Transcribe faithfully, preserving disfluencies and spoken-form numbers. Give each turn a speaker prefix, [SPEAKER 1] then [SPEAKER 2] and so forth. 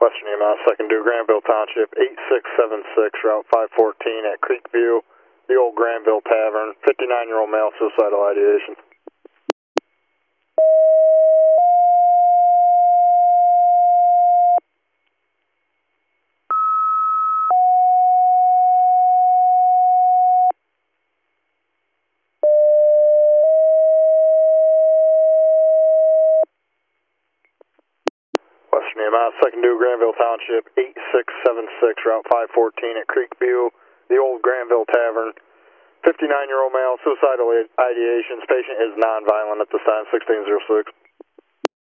[SPEAKER 1] Western E M S, second due, Granville Township, eight six seven six, Route five fourteen at Creekview, the old Granville Tavern, fifty-nine-year-old male, suicidal ideation. Western E M S, second due, Granville Township, eight six seven six, Route five fourteen at Creekview, the old Granville Tavern, fifty-nine-year-old male, suicidal ideations. Patient is non-violent at this time, sixteen oh six.